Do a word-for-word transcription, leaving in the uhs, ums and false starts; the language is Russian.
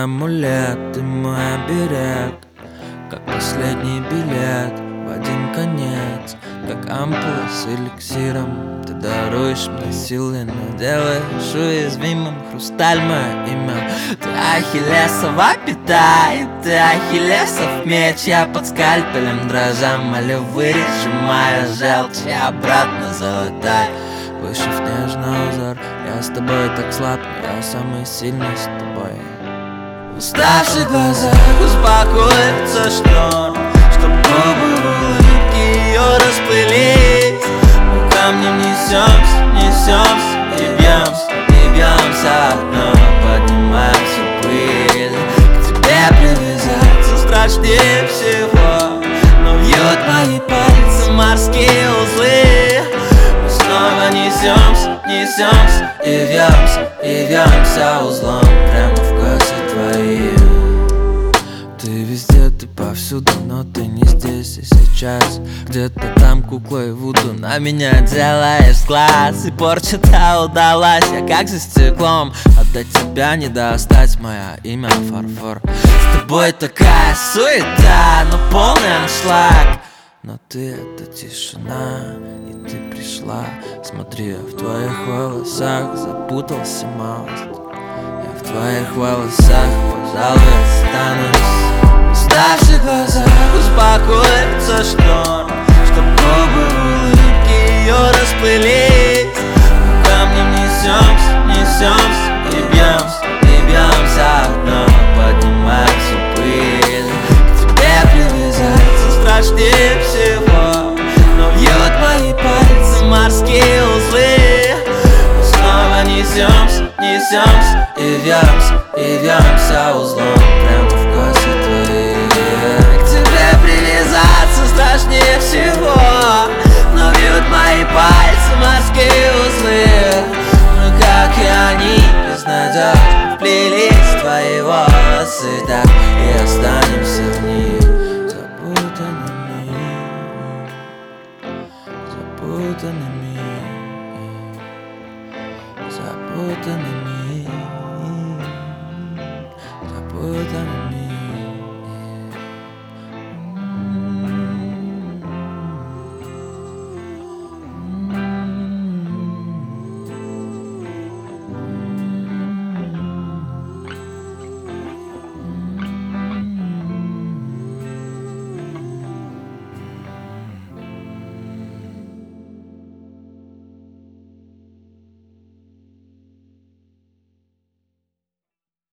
мой амулет, ты мой оберег, как последний билет в один конец, как ампула с эликсиром. Ты даруешь мне силы, но делаешь уязвимым хрусталь мое имя. Ты ахиллесова пята, и ты ахиллесов меч. Я под скальпелем дрожа молю, вырежи мою желчь и обратно залетай выше в нежный узор. Я с тобой так слаб, но я самый сильный с тобой. В уставших глазах успокоится шторм, чтоб губы в улыбке ее расплылись. Мы камнем несемся, несемся и бьемся, и бьемся одно, поднимаем всю пыль. К тебе привязаться страшнее всего, но вьют мои пальцы морские узлы. Мы снова несемся, несемся и вьемся, и вьемся узлом прямо в косы твои. Ты везде, ты повсюду, но ты не здесь и сейчас. Где-то там куклой Вуду на меня делаешь глаз. И порча-то удалась, я как за стеклом, а до тебя не достать, мое имя фарфор. С тобой такая суета, но полный аншлаг. Но ты — это тишина, и ты пришла. Смотри, я в твоих волосах запутался малость. Я в твоих волосах, пожалуй, останусь. В уставших глазах успокоится шторм, чтоб губы в улыбке ее расплылись. Мы камнем несемся, несемся и бьемся, и бьемся одно, поднимаем всю пыль. К тебе привязаться страшнее всего, но вьют мои пальцы морские узлы. Мы снова несемся, несемся и вьемся, и вьемся узлом